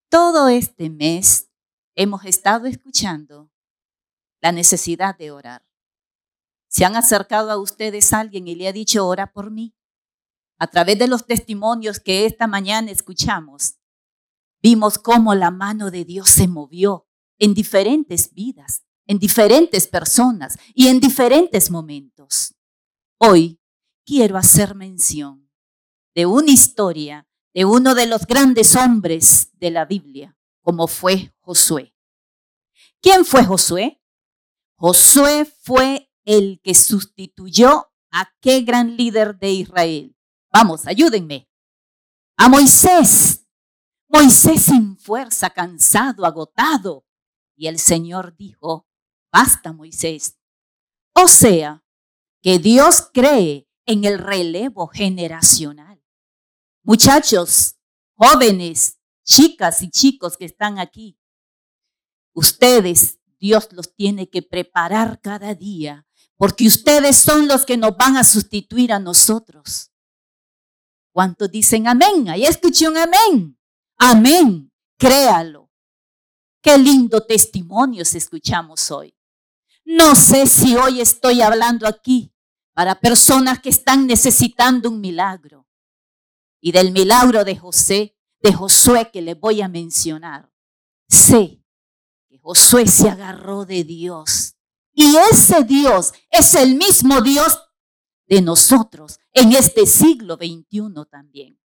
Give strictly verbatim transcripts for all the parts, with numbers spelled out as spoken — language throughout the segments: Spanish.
Todo este mes hemos estado escuchando la necesidad de orar. ¿Se han acercado a ustedes alguien y le ha dicho, ora por mí? A través de los testimonios que esta mañana escuchamos, vimos cómo la mano de Dios se movió en diferentes vidas, en diferentes personas y en diferentes momentos. Hoy quiero hacer mención de una historia de uno de los grandes hombres de la Biblia, como fue Josué. ¿Quién fue Josué? Josué fue el que sustituyó a qué gran líder de Israel. Vamos, ayúdenme. A Moisés. Moisés sin fuerza, cansado, agotado. Y el Señor dijo, basta, Moisés. O sea, que Dios cree en el relevo generacional. Muchachos, jóvenes, chicas y chicos que están aquí, ustedes, Dios los tiene que preparar cada día, porque ustedes son los que nos van a sustituir a nosotros. ¿Cuántos dicen amén? Ahí escuché un amén. Amén. Créalo. Qué lindo testimonio escuchamos hoy. No sé si hoy estoy hablando aquí para personas que están necesitando un milagro. Y del milagro de José, de Josué que les voy a mencionar. Sé que Josué se agarró de Dios. Y ese Dios es el mismo Dios de nosotros en este siglo veintiuno también.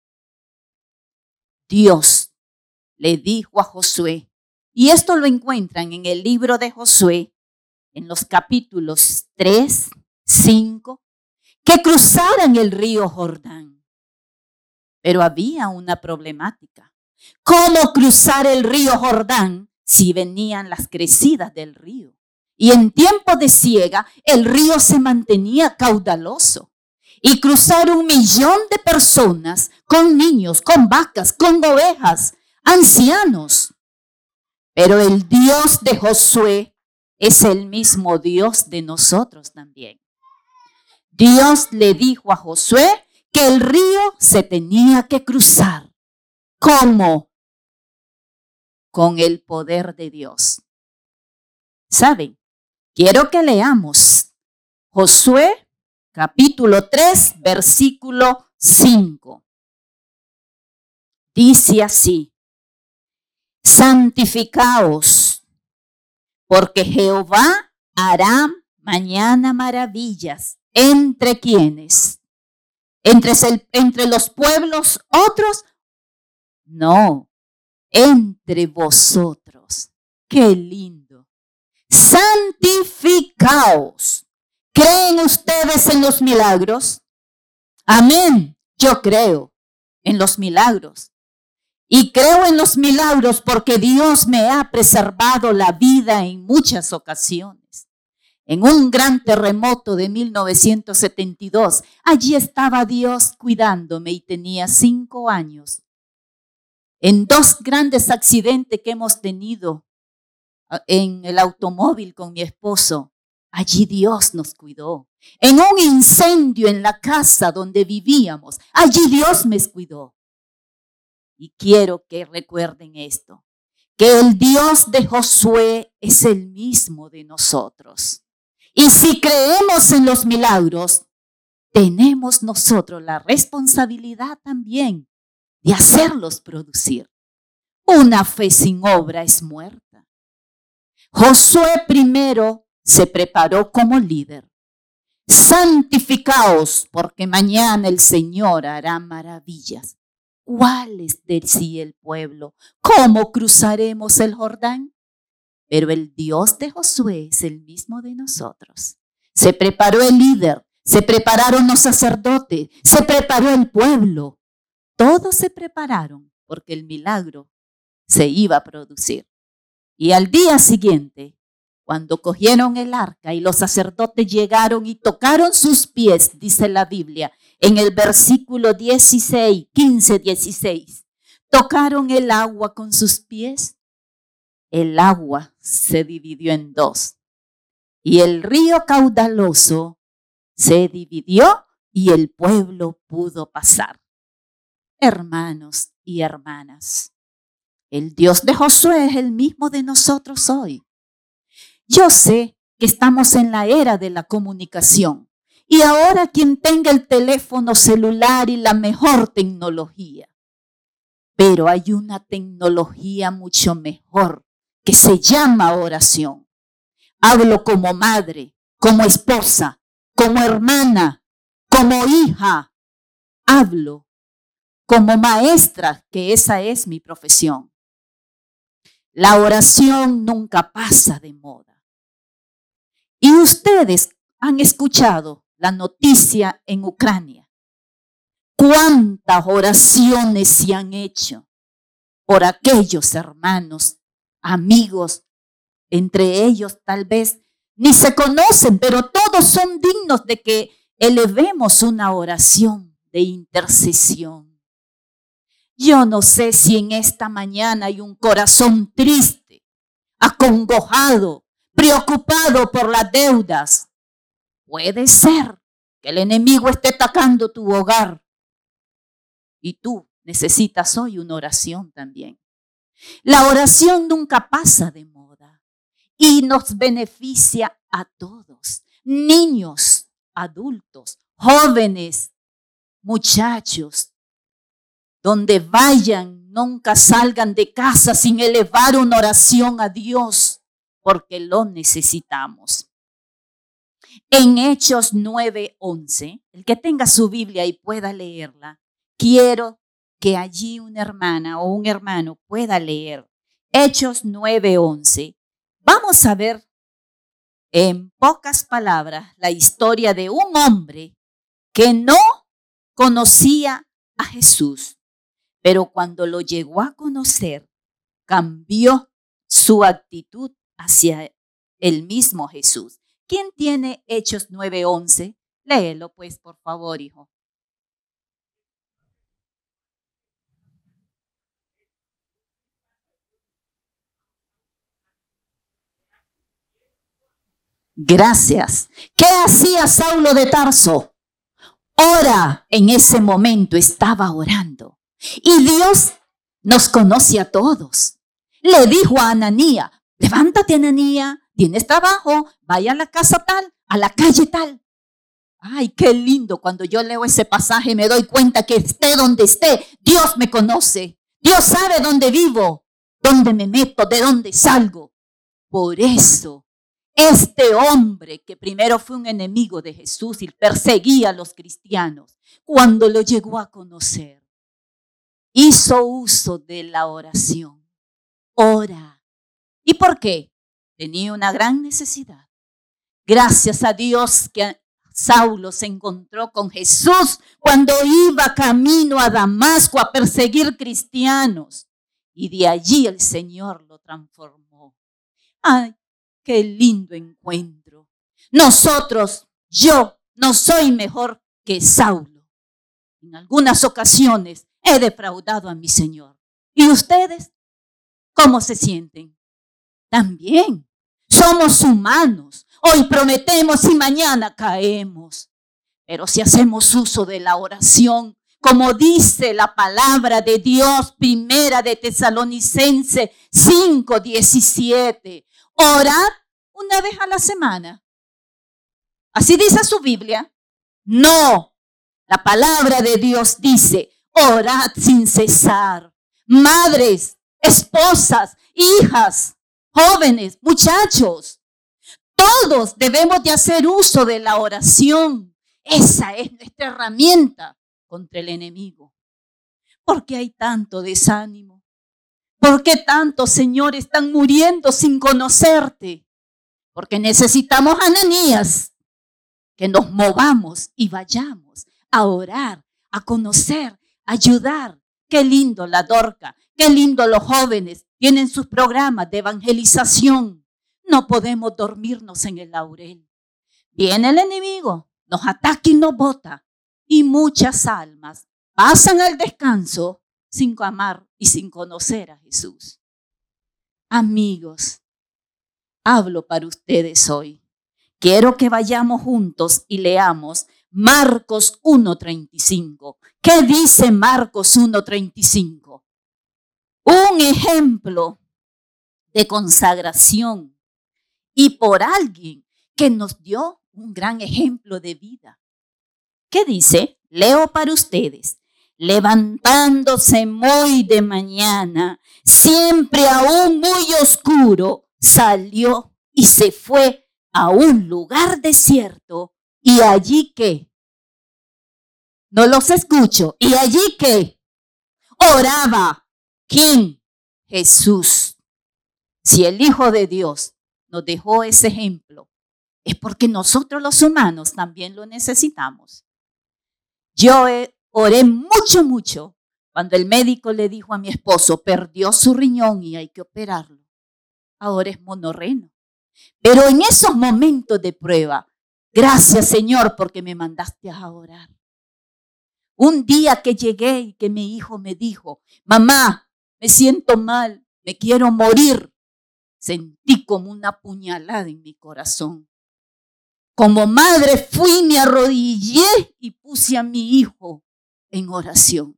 Dios le dijo a Josué, y esto lo encuentran en el libro de Josué, en los capítulos tres, cinco, que cruzaran el río Jordán. Pero había una problemática. ¿Cómo cruzar el río Jordán si venían las crecidas del río? Y en tiempo de siega, el río se mantenía caudaloso. Y cruzar un millón de personas con niños, con vacas, con ovejas, ancianos. Pero el Dios de Josué es el mismo Dios de nosotros también. Dios le dijo a Josué que el río se tenía que cruzar. ¿Cómo? Con el poder de Dios. ¿Saben? Quiero que leamos Josué capítulo tres, versículo cinco. Dice así, santificaos, porque Jehová hará mañana maravillas. ¿Entre quiénes? ¿Entre, el, ¿Entre los pueblos otros? No, entre vosotros. ¡Qué lindo! Santificaos. ¿Creen ustedes en los milagros? Amén. Yo creo en los milagros. Y creo en los milagros porque Dios me ha preservado la vida en muchas ocasiones. En un gran terremoto de mil novecientos setenta y dos, allí estaba Dios cuidándome y tenía cinco años. En dos grandes accidentes que hemos tenido en el automóvil con mi esposo, allí Dios nos cuidó. En un incendio en la casa donde vivíamos, allí Dios me cuidó. Y quiero que recuerden esto, que el Dios de Josué es el mismo de nosotros. Y si creemos en los milagros, tenemos nosotros la responsabilidad también de hacerlos producir. Una fe sin obra es muerta. Josué primero se preparó como líder. Santificaos, porque mañana el Señor hará maravillas. ¿Cuáles decía el pueblo? ¿Cómo cruzaremos el Jordán? Pero el Dios de Josué es el mismo de nosotros. Se preparó el líder, se prepararon los sacerdotes, se preparó el pueblo. Todos se prepararon porque el milagro se iba a producir. Y al día siguiente, cuando cogieron el arca y los sacerdotes llegaron y tocaron sus pies, dice la Biblia, en el versículo dieciséis, quince, dieciséis, tocaron el agua con sus pies. El agua se dividió en dos y el río caudaloso se dividió y el pueblo pudo pasar. Hermanos y hermanas, El Dios de Josué es el mismo de nosotros hoy. Yo sé que estamos en la era de la comunicación y ahora quien tenga el teléfono celular y la mejor tecnología. Pero hay una tecnología mucho mejor que se llama oración. Hablo como madre, como esposa, como hermana, como hija. Hablo como maestra, que esa es mi profesión. La oración nunca pasa de moda. Y ustedes han escuchado la noticia en Ucrania. ¿Cuántas oraciones se han hecho por aquellos hermanos, amigos? Entre ellos tal vez ni se conocen, pero todos son dignos de que elevemos una oración de intercesión. Yo no sé si en esta mañana hay un corazón triste, acongojado, preocupado por las deudas. Puede ser que el enemigo esté atacando tu hogar y tú necesitas hoy una oración también. La oración nunca pasa de moda y nos beneficia a todos, niños, adultos, jóvenes, muchachos. Donde vayan, nunca salgan de casa sin elevar una oración a Dios, porque lo necesitamos. En Hechos nueve once, el que tenga su Biblia y pueda leerla, quiero que allí una hermana o un hermano pueda leer Hechos nueve once. Vamos a ver en pocas palabras la historia de un hombre que no conocía a Jesús, pero cuando lo llegó a conocer, cambió su actitud hacia el mismo Jesús. ¿Quién tiene Hechos nueve once? Léelo pues, por favor, hijo. Gracias. ¿Qué hacía Saulo de Tarso? Ora, en ese momento estaba orando. Y Dios nos conoce a todos. Le dijo a Ananías, levántate, Ananías, tienes trabajo, vaya a la casa tal, a la calle tal. Ay, qué lindo, cuando yo leo ese pasaje me doy cuenta que esté donde esté, Dios me conoce. Dios sabe dónde vivo, dónde me meto, de dónde salgo. Por eso, este hombre que primero fue un enemigo de Jesús y perseguía a los cristianos, cuando lo llegó a conocer, hizo uso de la oración. Ora. ¿Y por qué? Tenía una gran necesidad. Gracias a Dios que Saulo se encontró con Jesús cuando iba camino a Damasco a perseguir cristianos. Y de allí el Señor lo transformó. ¡Ay, qué lindo encuentro! Nosotros, yo, no soy mejor que Saulo. En algunas ocasiones he defraudado a mi Señor. ¿Y ustedes? ¿Cómo se sienten? También somos humanos. Hoy prometemos y mañana caemos. Pero si hacemos uso de la oración, como dice la palabra de Dios, primera de Tesalonicenses cinco diecisiete, orad una vez a la semana. Así dice su Biblia. No, la palabra de Dios dice, orad sin cesar. Madres, esposas, hijas, jóvenes, muchachos, todos debemos de hacer uso de la oración. Esa es nuestra herramienta contra el enemigo. ¿Por qué hay tanto desánimo? ¿Por qué tantos, Señor, están muriendo sin conocerte? Porque necesitamos a Ananías, que nos movamos y vayamos a orar, a conocer, a ayudar. Qué lindo la Dorca, qué lindo los jóvenes, tienen sus programas de evangelización. No podemos dormirnos en el laurel. Viene el enemigo, nos ataca y nos bota. Y muchas almas pasan al descanso sin amar y sin conocer a Jesús. Amigos, hablo para ustedes hoy. Quiero que vayamos juntos y leamos Marcos uno treinta y cinco. ¿Qué dice Marcos uno treinta y cinco? un ejemplo de consagración y por alguien que nos dio un gran ejemplo de vida. ¿Qué dice? Leo para ustedes. Levantándose muy de mañana, siempre aún muy oscuro, salió y se fue a un lugar desierto. ¿Y allí qué? No los escucho. ¿Y allí qué? Oraba. ¿Quién? Jesús. Si el Hijo de Dios nos dejó ese ejemplo, es porque nosotros los humanos también lo necesitamos. Yo oré mucho, mucho cuando el médico le dijo a mi esposo, perdió su riñón y hay que operarlo. Ahora es monorreno. Pero en esos momentos de prueba, gracias Señor porque me mandaste a orar. Un día que llegué y que mi hijo me dijo, mamá, me siento mal, me quiero morir. Sentí como una puñalada en mi corazón. Como madre fui, me arrodillé y puse a mi hijo en oración.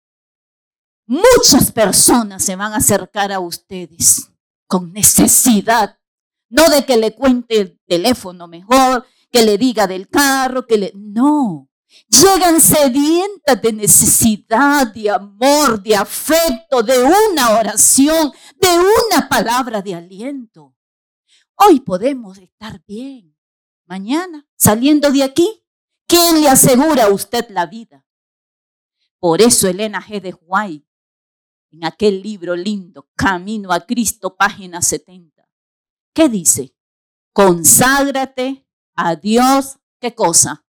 Muchas personas se van a acercar a ustedes con necesidad. No de que le cuente el teléfono mejor, que le diga del carro, que le... No. Llegan sedientas de necesidad, de amor, de afecto, de una oración, de una palabra de aliento. Hoy podemos estar bien. Mañana, saliendo de aquí, ¿quién le asegura a usted la vida? Por eso Elena G. de White, en aquel libro lindo, Camino a Cristo, página setenta, ¿qué dice? Conságrate a Dios, ¿qué cosa?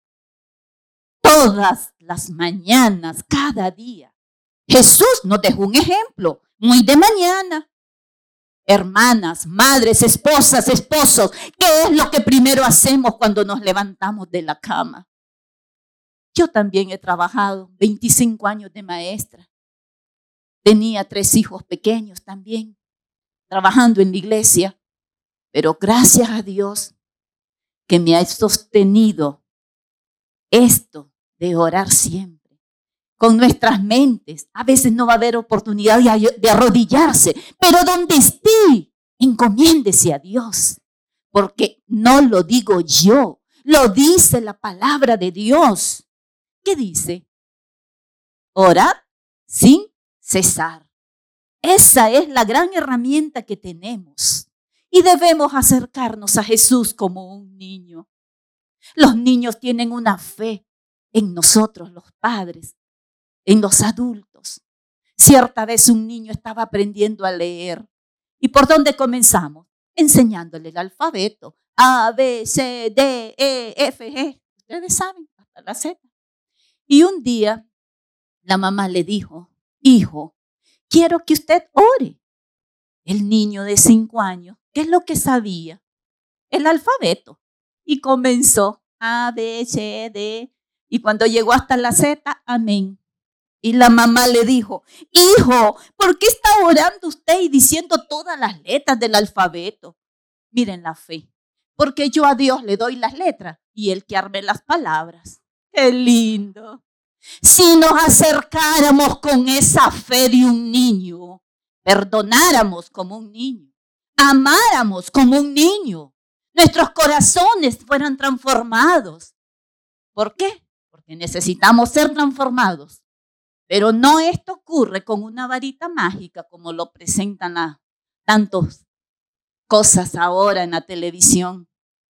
Todas las mañanas, cada día. Jesús nos dejó un ejemplo, muy de mañana. Hermanas, madres, esposas, esposos, ¿qué es lo que primero hacemos cuando nos levantamos de la cama? Yo también he trabajado veinticinco años de maestra. Tenía tres hijos pequeños también, trabajando en la iglesia. Pero gracias a Dios que me ha sostenido esto de orar siempre. Con nuestras mentes, a veces no va a haber oportunidad de arrodillarse, pero donde esté, encomiéndese a Dios. Porque no lo digo yo, lo dice la palabra de Dios. ¿Qué dice? Orad sin cesar. Esa es la gran herramienta que tenemos. Y debemos acercarnos a Jesús como un niño. Los niños tienen una fe en nosotros, los padres, en los adultos. Cierta vez un niño estaba aprendiendo a leer. ¿Y por dónde comenzamos? Enseñándole el alfabeto. A, B, C, D, E, F, G. Ustedes saben, hasta la Z. Y un día la mamá le dijo, hijo, quiero que usted ore. El niño de cinco años, ¿qué es lo que sabía? El alfabeto. Y comenzó A, B, C, D. Y cuando llegó hasta la Z, amén. Y la mamá le dijo, hijo, ¿por qué está orando usted y diciendo todas las letras del alfabeto? Miren la fe. Porque yo a Dios le doy las letras y Él que arme las palabras. ¡Qué lindo! Si nos acercáramos con esa fe de un niño, perdonáramos como un niño, amáramos como un niño, nuestros corazones fueran transformados. ¿Por qué? Porque necesitamos ser transformados. Pero no esto ocurre con una varita mágica como lo presentan a tantas cosas ahora en la televisión.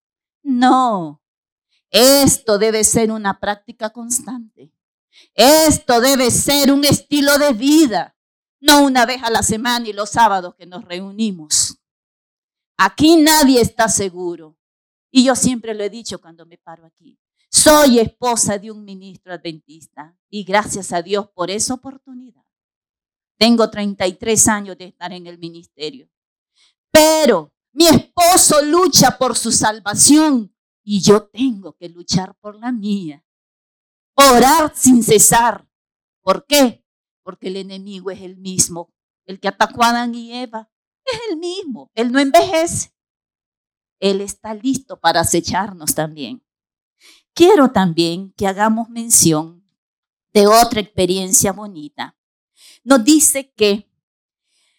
No, esto debe ser una práctica constante. Esto debe ser un estilo de vida, no una vez a la semana y los sábados que nos reunimos. Aquí nadie está seguro. Y yo siempre lo he dicho cuando me paro aquí. Soy esposa de un ministro adventista y gracias a Dios por esa oportunidad. Tengo treinta y tres años de estar en el ministerio. Pero mi esposo lucha por su salvación y yo tengo que luchar por la mía. Orar sin cesar. ¿Por qué? Porque el enemigo es el mismo. El que atacó a Adán y Eva es el mismo. Él no envejece. Él está listo para acecharnos también. Quiero también que hagamos mención de otra experiencia bonita. Nos dice que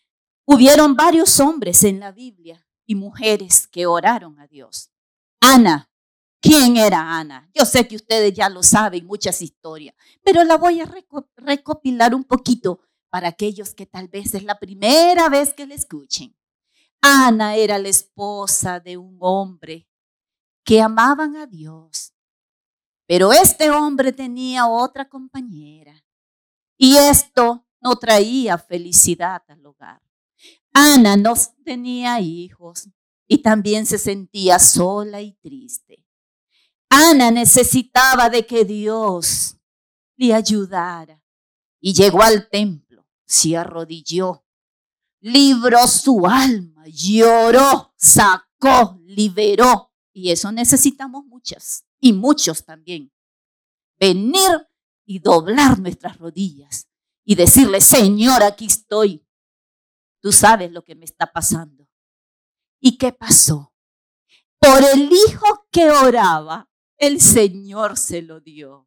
Hubieron varios hombres en la Biblia y mujeres que oraron a Dios. Ana. ¿Quién era Ana? Yo sé que ustedes ya lo saben, muchas historias, pero la voy a recopilar un poquito para aquellos que tal vez es la primera vez que la escuchen. Ana era la esposa de un hombre que amaban a Dios, pero este hombre tenía otra compañera y esto no traía felicidad al hogar. Ana no tenía hijos y también se sentía sola y triste. Ana necesitaba de que Dios le ayudara y llegó al templo, se arrodilló, libró su alma, lloró, sacó, liberó. Y eso necesitamos muchas y muchos también. Venir y doblar nuestras rodillas y decirle, Señor, aquí estoy. Tú sabes lo que me está pasando. ¿Y qué pasó? Por el hijo que oraba, el Señor se lo dio.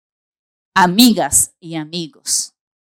Amigas y amigos,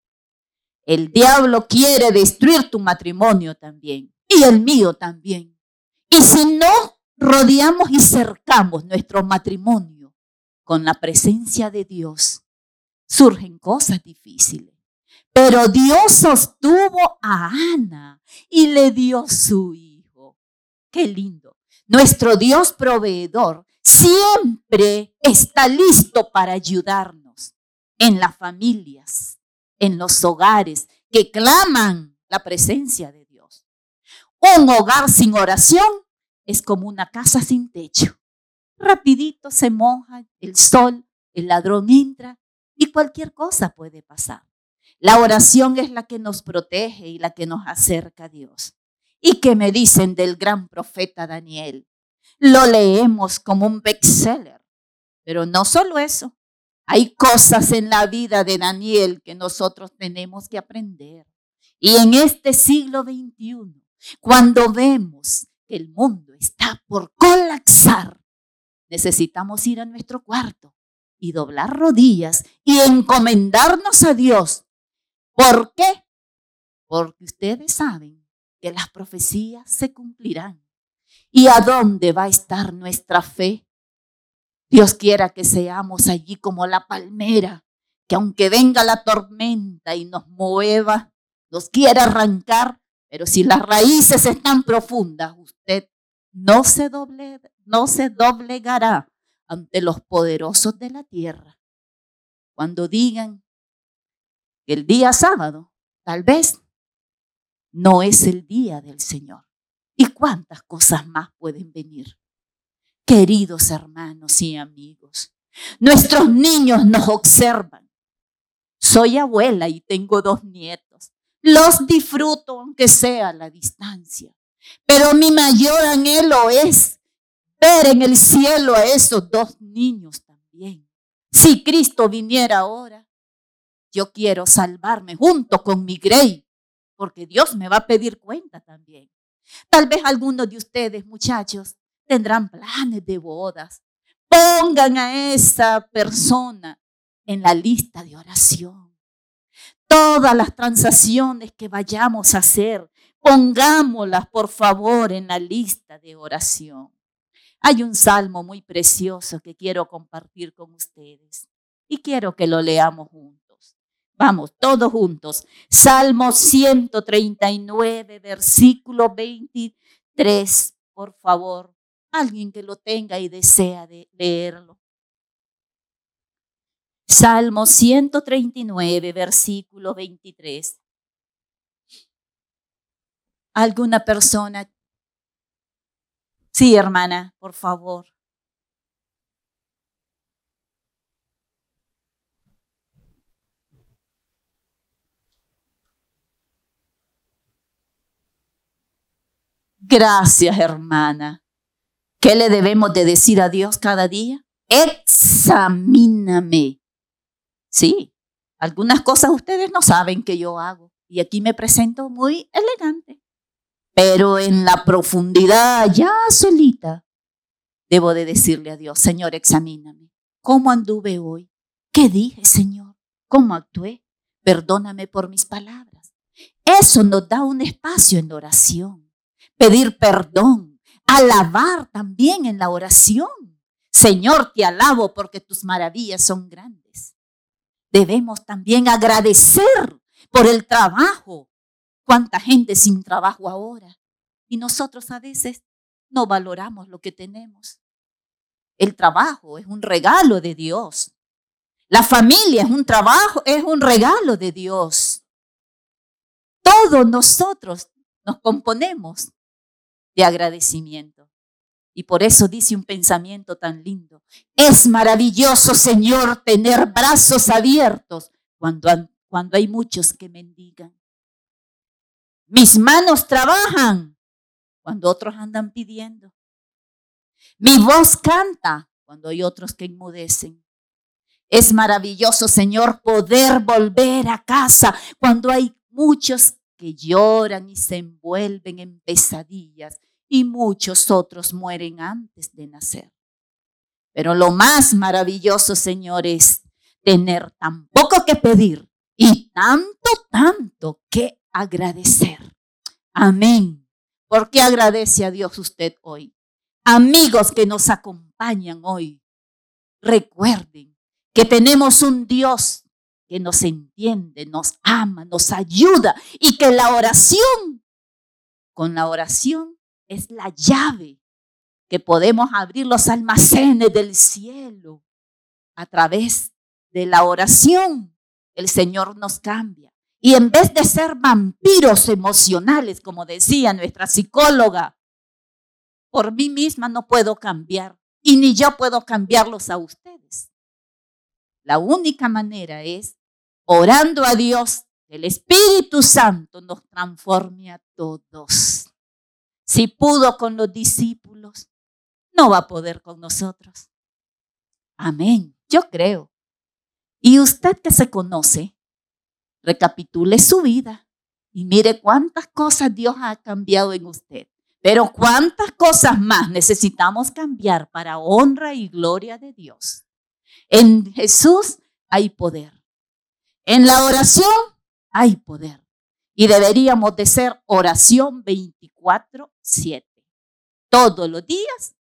el diablo quiere destruir tu matrimonio también y el mío también. Y si no rodeamos y cercamos nuestro matrimonio con la presencia de Dios, surgen cosas difíciles. Pero Dios sostuvo a Ana y le dio su hijo. Qué lindo. Nuestro Dios proveedor siempre está listo para ayudarnos en las familias, en los hogares que claman la presencia de Dios. Un hogar sin oración es como una casa sin techo. Rapidito se moja el sol, el ladrón entra y cualquier cosa puede pasar. La oración es la que nos protege y la que nos acerca a Dios. ¿Y qué me dicen del gran profeta Daniel? Lo leemos como un bestseller, pero no solo eso. Hay cosas en la vida de Daniel que nosotros tenemos que aprender. Y en este siglo veintiuno, cuando vemos que el mundo está por colapsar, necesitamos ir a nuestro cuarto y doblar rodillas y encomendarnos a Dios. ¿Por qué? Porque ustedes saben que las profecías se cumplirán. ¿Y a dónde va a estar nuestra fe? Dios quiera que seamos allí como la palmera, que aunque venga la tormenta y nos mueva, nos quiera arrancar, pero si las raíces están profundas, usted no se doble, no se doblegará ante los poderosos de la tierra. Cuando digan que el día sábado, tal vez, no es el día del Señor. ¿Y cuántas cosas más pueden venir? Queridos hermanos y amigos, nuestros niños nos observan. Soy abuela y tengo dos nietos. Los disfruto aunque sea a la distancia. Pero mi mayor anhelo es ver en el cielo a esos dos niños también. Si Cristo viniera ahora, yo quiero salvarme junto con mi Grey, porque Dios me va a pedir cuenta también. Tal vez algunos de ustedes, muchachos, tendrán planes de bodas. Pongan a esa persona en la lista de oración. Todas las transacciones que vayamos a hacer, pongámoslas por favor en la lista de oración. Hay un salmo muy precioso que quiero compartir con ustedes y quiero que lo leamos juntos. Vamos, todos juntos. Salmo ciento treinta y nueve, versículo veintitrés, por favor. Alguien que lo tenga y desea de leerlo. Salmo ciento treinta y nueve, versículo veintitrés. ¿Alguna persona? Sí, hermana, por favor. Gracias, hermana. ¿Qué le debemos de decir a Dios cada día? Examíname. Sí, algunas cosas ustedes no saben que yo hago. Y aquí me presento muy elegante. Pero en la profundidad, ya solita, debo de decirle a Dios, Señor, examíname. ¿Cómo anduve hoy? ¿Qué dije, Señor? ¿Cómo actué? Perdóname por mis palabras. Eso nos da un espacio en la oración. Pedir perdón, alabar también en la oración. Señor, te alabo porque tus maravillas son grandes. Debemos también agradecer por el trabajo. ¿Cuánta gente sin trabajo ahora? Y nosotros a veces no valoramos lo que tenemos. El trabajo es un regalo de Dios. La familia es un trabajo, es un regalo de Dios. Todos nosotros nos componemos de agradecimiento. Y por eso dice un pensamiento tan lindo. Es maravilloso, Señor, tener brazos abiertos cuando, cuando hay muchos que mendigan. Mis manos trabajan cuando otros andan pidiendo. Mi voz canta cuando hay otros que enmudecen. Es maravilloso, Señor, poder volver a casa cuando hay muchos que lloran y se envuelven en pesadillas y muchos otros mueren antes de nacer. Pero lo más maravilloso, Señor, es tener tan poco que pedir y tanto, tanto que agradecer. Amén. ¿Por qué agradece a Dios usted hoy? Amigos que nos acompañan hoy, recuerden que tenemos un Dios que nos entiende, nos ama, nos ayuda y que la oración, con la oración es la llave que podemos abrir los almacenes del cielo. A través de la oración, el Señor nos cambia. Y en vez de ser vampiros emocionales, como decía nuestra psicóloga, por mí misma no puedo cambiar y ni yo puedo cambiarlos a ustedes. La única manera es orando a Dios, que el Espíritu Santo nos transforme a todos. Si pudo con los discípulos, no va a poder con nosotros. Amén. Yo creo. Y usted que se conoce, recapitule su vida y mire cuántas cosas Dios ha cambiado en usted. Pero cuántas cosas más necesitamos cambiar para honra y gloria de Dios. En Jesús hay poder. En la oración hay poder. Y deberíamos de ser oración veinticuatro siete. Todos los días.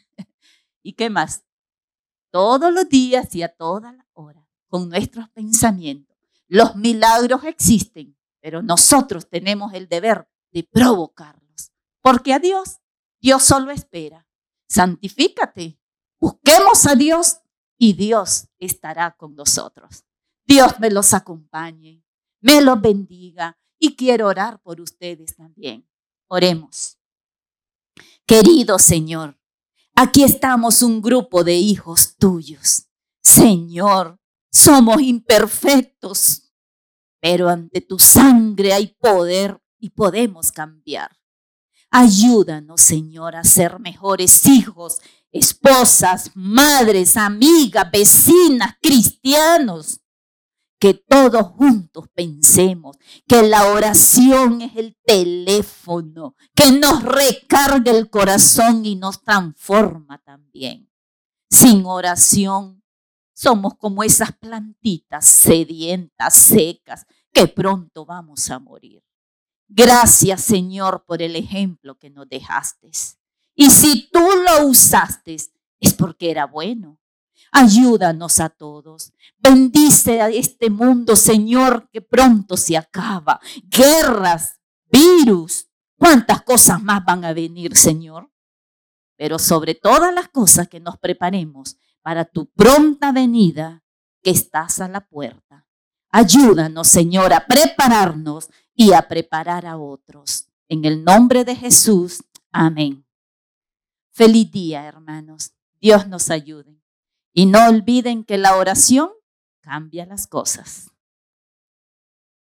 ¿Y qué más? Todos los días y a toda la hora. Con nuestros pensamientos. Los milagros existen, pero nosotros tenemos el deber de provocarlos. Porque a Dios, Dios solo espera. Santifícate. Busquemos a Dios y Dios estará con nosotros. Dios me los acompañe, me los bendiga y quiero orar por ustedes también. Oremos. Querido Señor, aquí estamos un grupo de hijos tuyos. Señor, somos imperfectos, pero ante tu sangre hay poder y podemos cambiar. Ayúdanos, Señor, a ser mejores hijos, esposas, madres, amigas, vecinas, cristianos. Que todos juntos pensemos que la oración es el teléfono que nos recarga el corazón y nos transforma también. Sin oración somos como esas plantitas sedientas, secas, que pronto vamos a morir. Gracias, Señor, por el ejemplo que nos dejaste. Y si tú lo usaste, es porque era bueno. Ayúdanos a todos. Bendice a este mundo, Señor, que pronto se acaba. Guerras, virus, cuántas cosas más van a venir, Señor. Pero sobre todas las cosas que nos preparemos para tu pronta venida, que estás a la puerta. Ayúdanos, Señor, a prepararnos y a preparar a otros. En el nombre de Jesús, amén. Feliz día, hermanos. Dios nos ayude. Y no olviden que la oración cambia las cosas.